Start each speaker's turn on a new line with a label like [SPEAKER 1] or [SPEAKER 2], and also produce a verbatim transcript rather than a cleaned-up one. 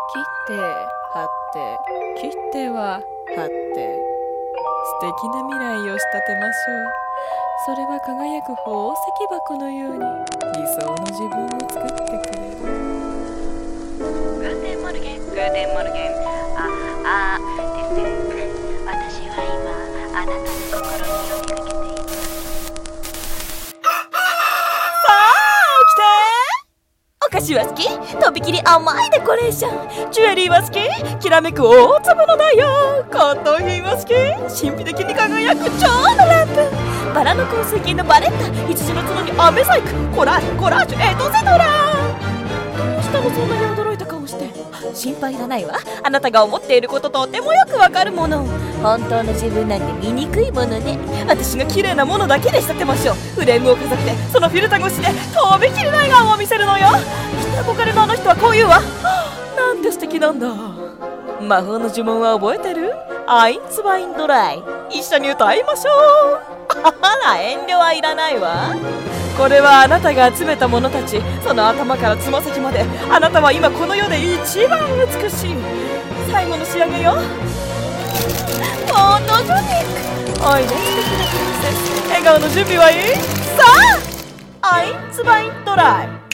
[SPEAKER 1] 切って貼って切っては貼って素敵な未来を仕立てましょう。それは輝く宝石箱のように理想の自分を作ってくれる。
[SPEAKER 2] グーテンモルゲン、グーテンモルゲン。あ、あ、ですです。私は今、あなたの心に寄りかけています。
[SPEAKER 3] さあ起きて。お菓子は好き？とびきり甘いデコレーション。ジュエリーは好き？きらめく大粒のダイヤ。骨董品は好き？神秘的に輝く超のランプ。バラの香水菌のバレッタ。羊の角に飴細工。コラージュコラージュエトセトラ。どうしたのそんなに驚いた顔して。心配いらないわ。あなたが思っていることとてもよくわかるもの。本当の自分なんて醜いものね。私が綺麗なものだけで仕立てましょう。フレームを飾ってそのフィルター越しでとびきりな笑顔を見せるのよ。きっと憧れのあの人はこう言うわ。なんて素敵なんだ。魔法の呪文は覚えてる？アインツバインドライ。一緒に歌いましょう。あら、遠慮はいらないわ。これはあなたが集めたものたち。その頭からつま先まであなたは今この世で一番美しい。最後の仕上げよ。フォトジョニック。おいで素敵なプリンセス。笑顔の準備はいい？さあアインツバインドライ。